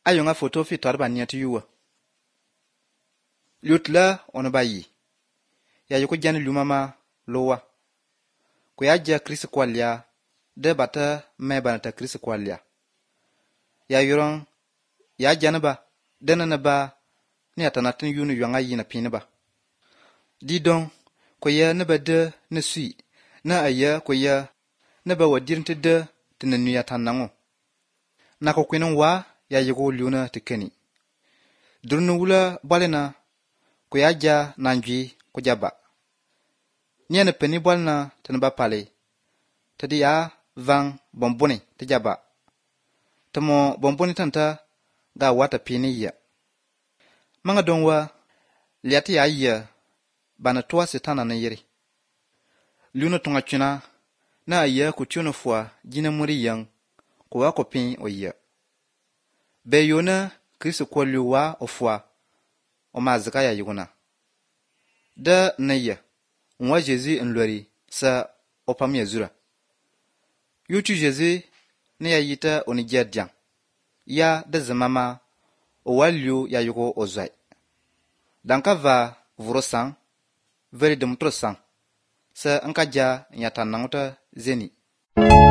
ayonga photo fi torba niati yuwa lutla on bayi ya yuko jani lumama lowa ko ya ja Chris kwalya de bata me banata Chris kwalya ya yuron ya janaba denana ba ni atanatin yunu yonga yina pinba didon ko ya ne bade ne sui na aya ko ya ne ba wadirnte de tinanu ya tanango na ko kwinin wa ya yugo luna tikeni durnu wula balena ko ya ja nanji ko jaba nyene peni balna tanba pale tadi ya vang bomboni tijaba tamo bomboni tanta ga wata pini ya manga donwa liati ya ya bana toa setana na yiri luna tunga chuna na ya ku tuna fwa jina muri yang ko wa ko pin o ya be yona Kristo ko luwa o fwa o mazaka ya yuguna da na ya nwa Jésus nlori sa o pam ya zura yutu Jésus ne ya yita oni jadjan ya da zamama o walio ya yugo o zai danka va vurosan veri dum trosan sa anka ja nyata nanguta zeni